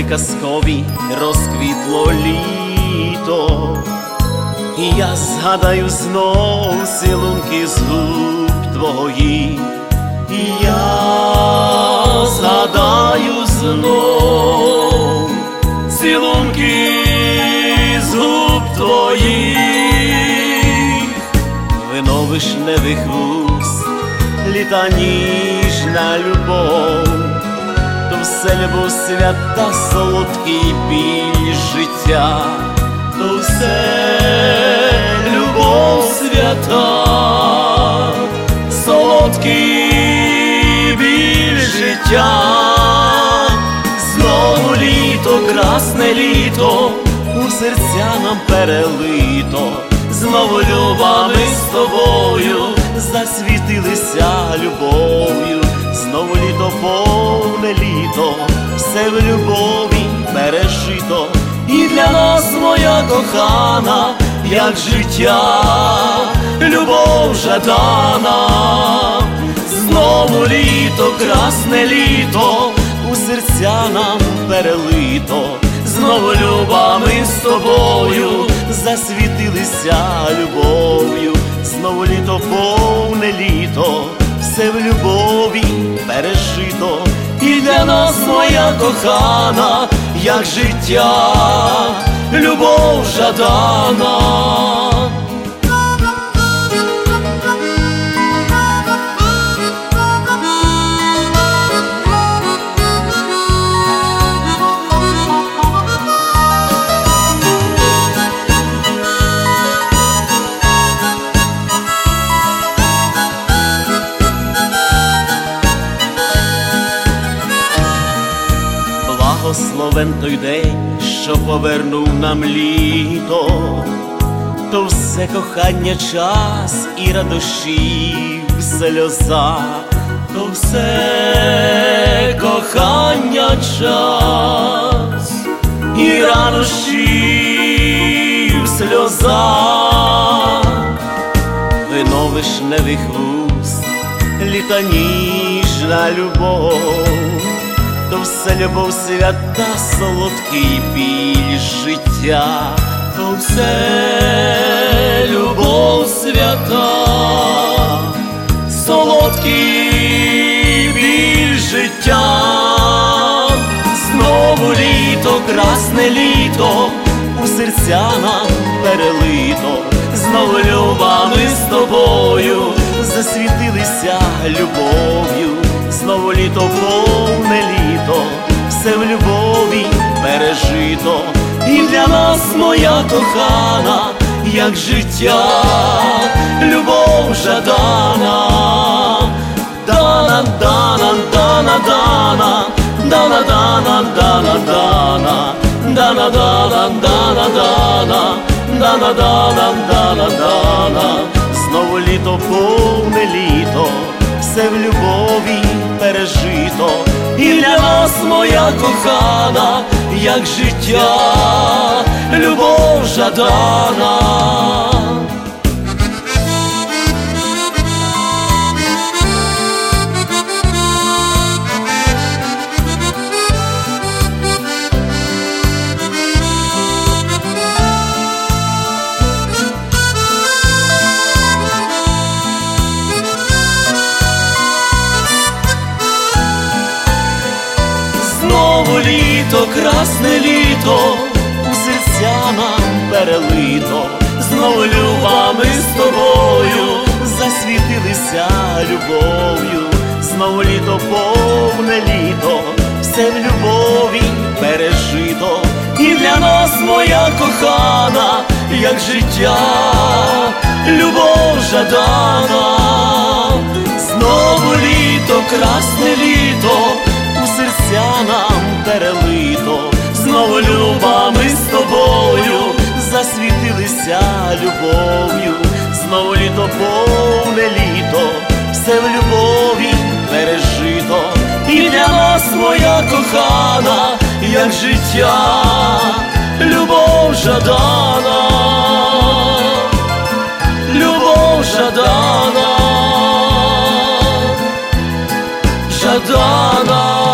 казкові розквітло літо, і я згадаю знов цілунки з губ твоїх, і я згадаю знов цілунки з губ твоїх, вино вишневих вуст, літа ніжна любов, то все любов свята, солодкий біль життя, то все любов свята, солодкий біль життя. Знову літо, красне літо, у серця нам перелито, знову люба, ми з тобою засвітилися любов'ю. Знову літо, повне літо, все в любові пережито, і для нас, моя кохана, як життя, любов жадана. Знову літо, красне літо, у серця нам перелито, знову люба, ми з тобою засвітилися любов'ю. Знову літо, повне літо, все в любові пережито, і для нас, моя кохана, як життя, любов жадана. Благословен той день, що повернув нам літо, то все кохання час і радощів сльоза, то все кохання час і радощів сльоза. Вино вишневих вуст, літа ніжна любов, то все любов свята, солодкий біль життя, то все любов свята, солодкий біль життя. Знову літо, красне літо, у серця нам перелито, знову люба, ми з тобою засвітилися любов'ю. Знову літо, повне літо, все в любові пережито, і для нас, моя кохана, як життя, любов жадана. Дана, дана, дана, дана, дана, дана, дана, дана, дана, дана, дана, дана, дана, дана, дана, дана. Знову літо, повне літо, все в любові пережито, і для нас, моя кохана, як життя, любов жадана. Знову літо, красне літо, у серця нам перелито, знову люба, ми з тобою засвітилися любов'ю. Знову літо, повне літо, все в любові пережито, і для нас, моя кохана, як життя, любов жадана. Знову літо, красне літо, у серця нам перелито, знову люба, ми з тобою засвітилися любов'ю. Знову літо, повне літо, все в любові пережито, і для нас, моя кохана, як життя, любов жадана, любов жадана, жадана.